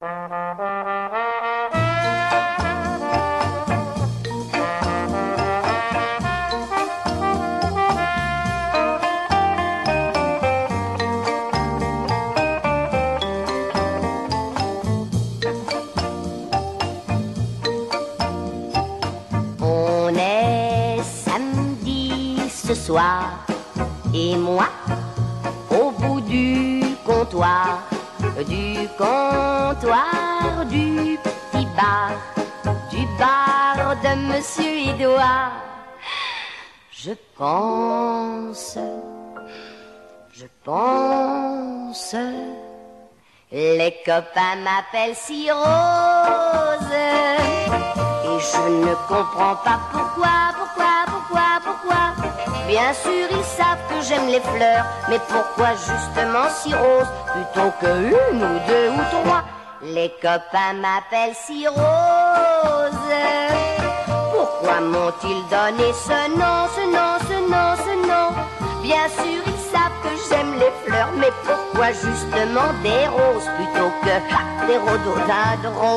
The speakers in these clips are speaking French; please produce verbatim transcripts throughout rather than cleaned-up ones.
Soir, et moi, au bout du comptoir, du comptoir, du petit bar, du bar de Monsieur Édouard. Je pense, je pense, les copains m'appellent si rose, et je ne comprends pas pourquoi, pourquoi, pourquoi, pourquoi. Bien sûr, ils savent que j'aime les fleurs, mais pourquoi justement si rose plutôt que une ou deux ou trois? Les copains m'appellent si rose. Pourquoi m'ont-ils donné ce nom, ce nom, ce nom, ce nom? Bien sûr, ils savent que j'aime les fleurs, mais pourquoi justement des roses plutôt que ha, des rhododendrons?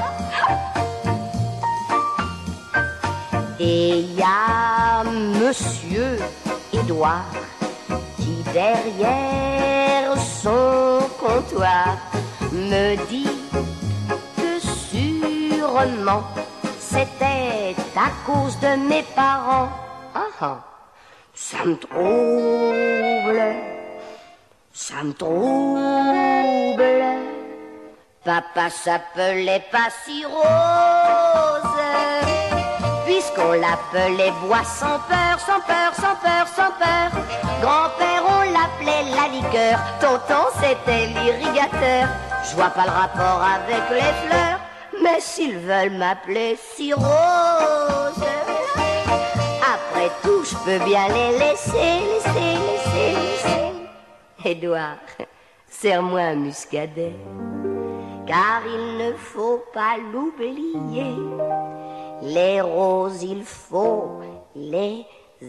Et il y a Monsieur Édouard qui derrière son comptoir me dit que sûrement c'était à cause de mes parents. Ah ah, ça me trouble, ça me trouble. Papa s'appelait pas si rose, puisqu'on l'appelait bois sans peur, sans peur, sans peur, sans peur. Grand-père, on l'appelait la liqueur. Tonton, c'était l'irrigateur. Je vois pas le rapport avec les fleurs, mais s'ils veulent m'appeler si rose, après tout, je peux bien les laisser, laisser, laisser, laisser. Édouard, serre-moi un muscadet, car il ne faut pas l'oublier. Les roses, il faut les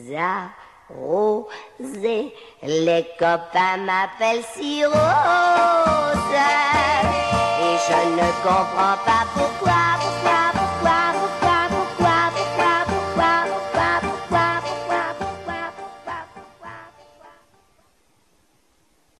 arroser. Les copains m'appellent si rose, et je ne comprends pas pourquoi, pourquoi,